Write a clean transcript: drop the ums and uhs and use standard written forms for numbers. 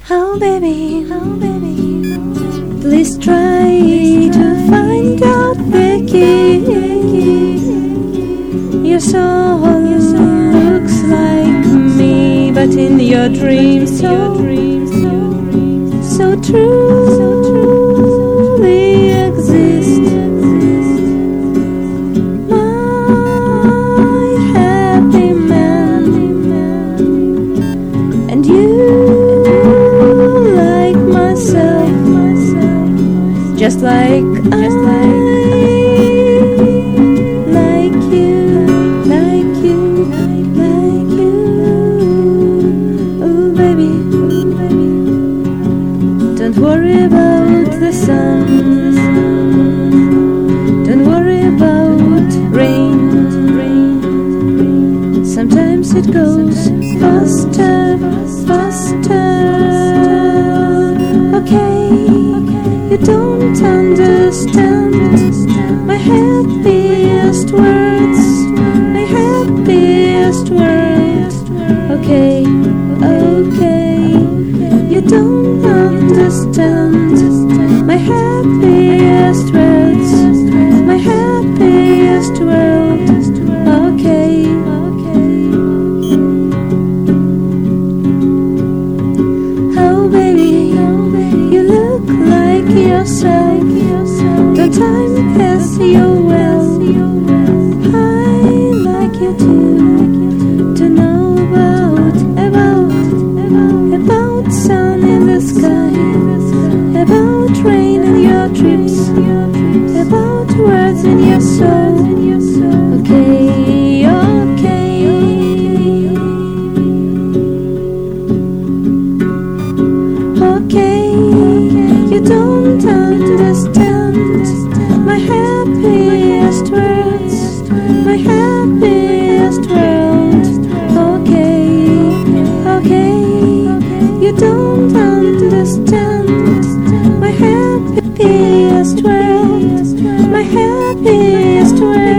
Oh baby, please try to find out the key. Your soul looks like me, but in your dreams so truly exist. My happy man, and you like myself, just like I like you. Oh baby, don't worry about the sun, don't worry about rain. Sometimes it goes faster. Okay, you don't understand my happiest words, my happiest words. Okay, you don't understand my happiest words, my happiest words. Okay. Oh baby, you look like yourself. Don't time pass you well. I like you too. To know about sun in the sky, about rain in your trips, about words in your soul. Okay. Okay, you don't understand my happiest words, my happiest world. Okay, you don't understand my happiest world, my happiest world.